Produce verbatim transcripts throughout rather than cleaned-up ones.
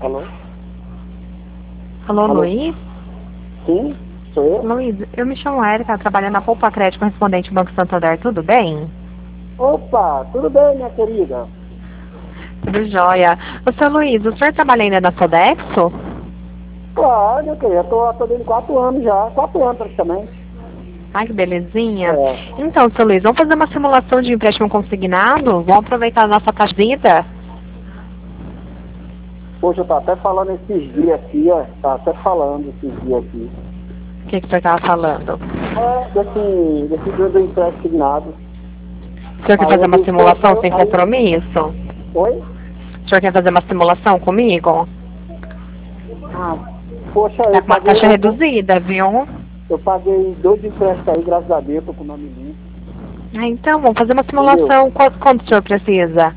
Alô? Alô, Alô? Luiz? Sim, sou eu? Luiz, eu me chamo Érica, trabalho na Poupa Crédito correspondente ao Banco Santander, tudo bem? Opa, tudo bem, minha querida? Tudo jóia. Ô, seu Luiz, o senhor trabalha ainda na Sodexo? Claro, meu querido, eu tô, tô dentro quatro anos já, quatro anos praticamente. Ai, que belezinha. É, Então, seu Luiz, vamos fazer uma simulação de empréstimo consignado? Vamos aproveitar a nossa taxa de vida? hoje eu tô até falando esses dias aqui, ó, tá até falando esses dias aqui. O que, que o senhor estava falando? É, desse, desse dia do empréstimo signado. O senhor quer Aí fazer eu uma disse, poxa, simulação eu- sem aí, compromisso? oi? O senhor quer fazer uma simulação comigo? Ah, poxa, Tá eu com uma paguei, taxa eu, eu, reduzida, viu? eu paguei dois empréstimos aí, graças a Deus, tô com o nome limpo, Ah, então, vamos fazer uma entendeu? simulação. Quanto, quanto o senhor precisa?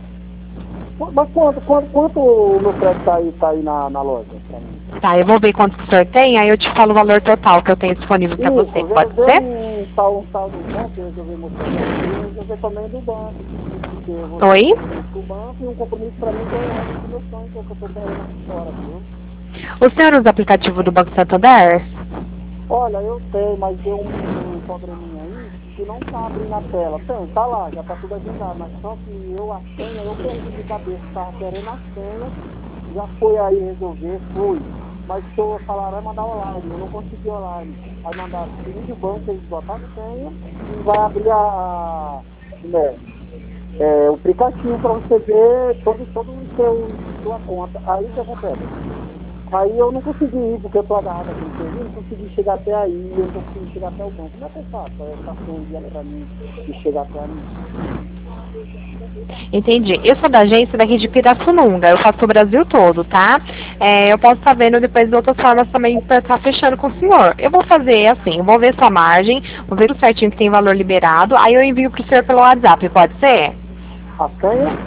Mas quanto, quanto, quanto o meu crédito tá aí, tá aí na, na loja pra mim? Tá, eu vou ver quanto que o senhor tem, aí eu te falo o valor total que eu tenho disponível pra você, Isso, vê, pode vê ser? um tal, um tal do banco, eu resolvi mostrar pra você, eu resolvi também do banco. Porque eu vou ter um Oi? compromisso com o banco e um compromisso pra mim que é realmente o meu sonho, que é o que eu tô querendo aqui fora, viu? O senhor usa o aplicativo do Banco Santander? Olha, eu tenho, mas deu um, um probleminha aí que não tá abrindo a tela. Tem, tá lá, já tá tudo agendado, mas só que eu a senha, eu perdi de cabeça, tava querendo a senha, já foi aí resolver, fui. Mas se eu falar, vai mandar online, eu não consegui online. Aí mandaram seguinte banco, eles botam a senha e vai abrir a, né, é, o aplicativo para você ver todo, todo o seu sua conta. Aí o que acontece? Aí eu não consegui ir, porque eu tô agarrado aqui no serviço, não consegui chegar até aí, eu não consegui chegar até o banco. Como é que eu faço? Essa senha envia para mim e chegar até a mim. Entendi. Eu sou da agência daqui de Pirassununga, eu faço o Brasil todo, tá? É, eu posso estar vendo depois de outras formas também para estar fechando com o senhor. Eu vou fazer assim, eu vou ver sua margem, vou ver o certinho que tem valor liberado, aí eu envio pro senhor pelo WhatsApp, pode ser? A senha?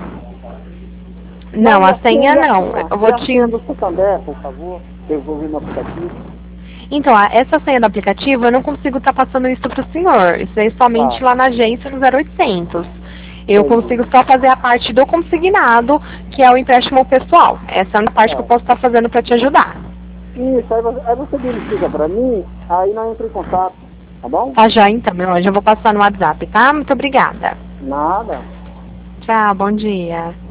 Não, Não, e a a senha, senha e a não. senha? Eu E vou a te. senha do Santander, por favor? Eu vou ver no aplicativo. Então, a- essa senha do aplicativo, eu não consigo estar passando isso para o senhor. Isso é somente Tá, lá na agência no zero oitocentos. Eu entendi. consigo só fazer a parte do consignado, que é o empréstimo pessoal. Essa é a única parte que eu Tá. posso estar fazendo para te ajudar. Isso, aí você, aí você verifica para mim, aí nós entra em contato, tá bom? Tá já então, meu anjo. Eu vou passar no WhatsApp, tá? Muito obrigada. Nada. Tchau, bom dia.